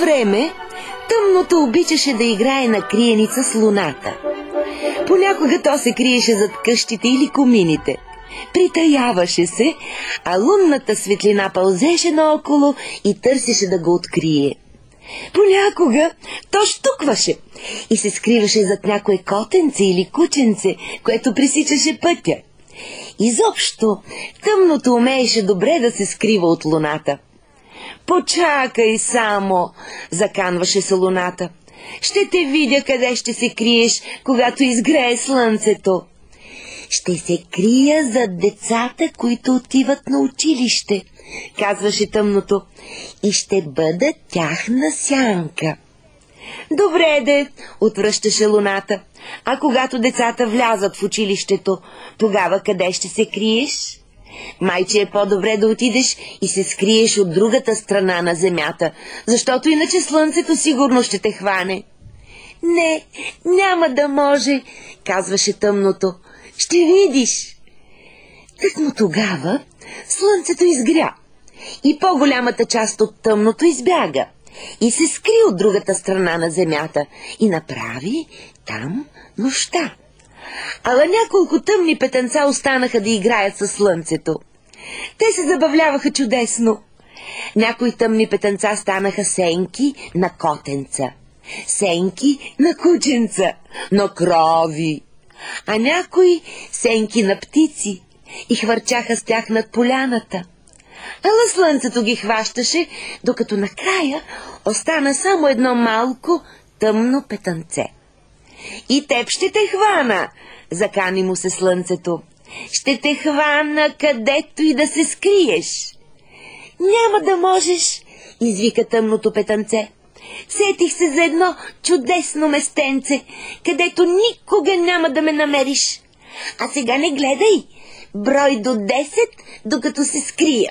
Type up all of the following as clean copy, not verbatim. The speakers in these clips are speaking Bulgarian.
време тъмното обичаше да играе на криеница с луната. Понякога то се криеше зад къщите или комините. Притаяваше се, а лунната светлина пълзеше наоколо и търсеше да го открие. Понякога то щукваше и се скриваше зад някое котенце или кученце, което пресичаше пътя. Изобщо, тъмното умееше добре да се скрива от луната. «Почакай само», заканваше се луната. «Ще те видя къде ще се криеш, когато изгрее слънцето». «Ще се крия зад децата, които отиват на училище», казваше тъмното, «и ще бъда тяхна сянка». «Добре де», отвръщаше луната, «а когато децата влязат в училището, тогава къде ще се криеш?» «Майче е по-добре да отидеш и се скриеш от другата страна на земята, защото иначе слънцето сигурно ще те хване». «Не, няма да може», казваше тъмното, «ще видиш». Тъкмо тогава слънцето изгря и по-голямата част от тъмното избяга и се скри от другата страна на земята и направи там нощта. Ала няколко тъмни петънца останаха да играят със слънцето. Те се забавляваха чудесно. Някои тъмни петънца станаха сенки на котенца, сенки на кученца, на крави, а някои сенки на птици и хвърчаха с тях над поляната. Ала слънцето ги хващаше, докато накрая остана само едно малко тъмно петънце. «И теб ще те хвана», закани му се слънцето. «Ще те хвана където и да се скриеш». «Няма да можеш», извика тъмното петънце. «Сетих се за едно чудесно местенце, където никога няма да ме намериш. А сега не гледай, брой до 10, докато се скрия».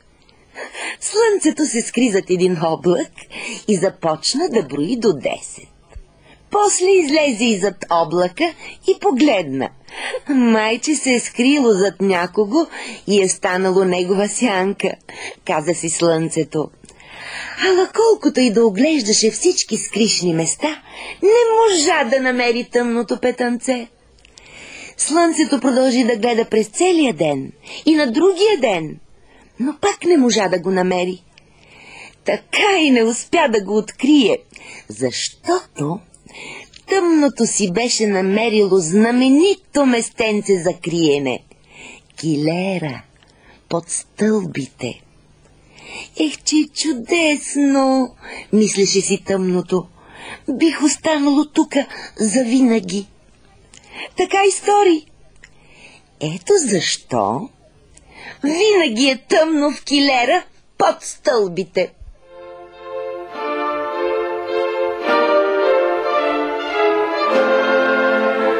Слънцето се скри зад един облак и започна да брои до 10. После излезе иззад облака и погледна. Майче се е скрило зад някого и е станало негова сянка, каза си слънцето. Ала колкото и да оглеждаше всички скришни места, не можа да намери тъмното петънце. Слънцето продължи да гледа през целия ден и на другия ден, но пак не можа да го намери. Така и не успя да го открие, защото тъмното си беше намерило знаменито местенце за криене — килера под стълбите. Ех, че чудесно, мислеше си тъмното, бих останало тука завинаги. Така и стори. Ето защо винаги е тъмно в килера под стълбите.